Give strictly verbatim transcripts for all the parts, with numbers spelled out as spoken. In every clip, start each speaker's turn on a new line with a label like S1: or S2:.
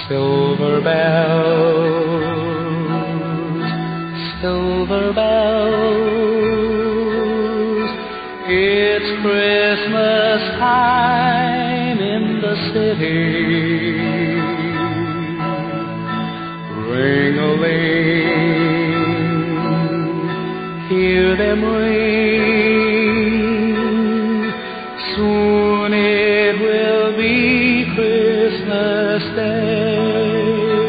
S1: Silver bells, silver bells, it's Christmas time in the city. Ring-a-ling, hear them ring. Soon it will be Christmas Day.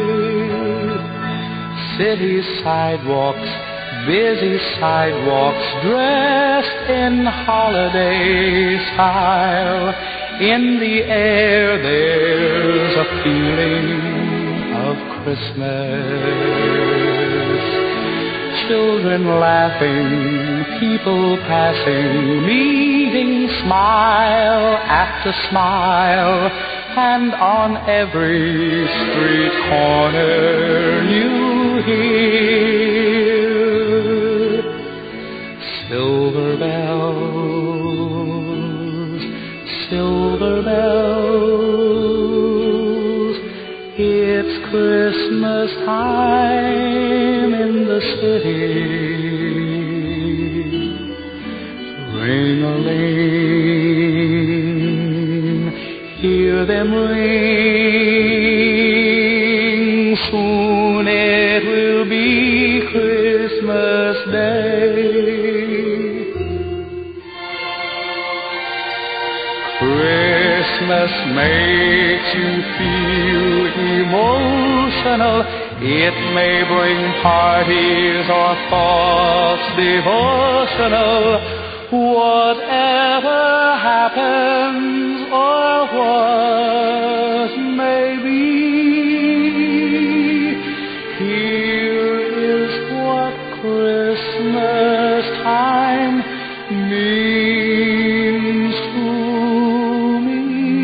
S1: City sidewalks, busy sidewalks, dressed in holiday style. In the air there's a feeling of Christmas. Children laughing, people passing, meeting smile after smile, and on every street corner you hear silver bells, silver bells, it's Christmas time in the city. Ring-a-ling, hear them ring. Soon it will be Christmas Day. Christmas makes you feel emotional. It may bring parties or thoughts devotional. Whatever happens or what may be, here is what Christmas time means to me.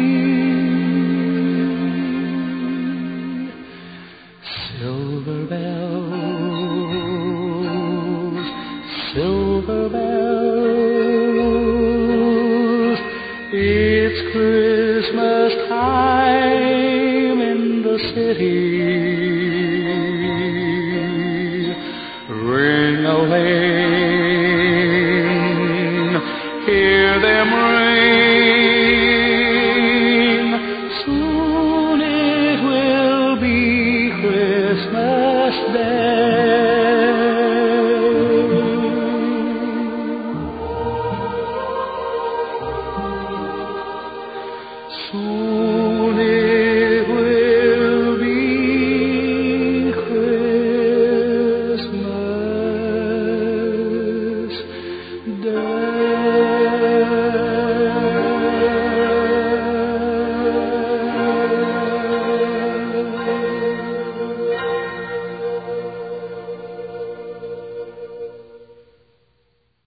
S1: Silver bells, silver bells, it's Christmas time in the city.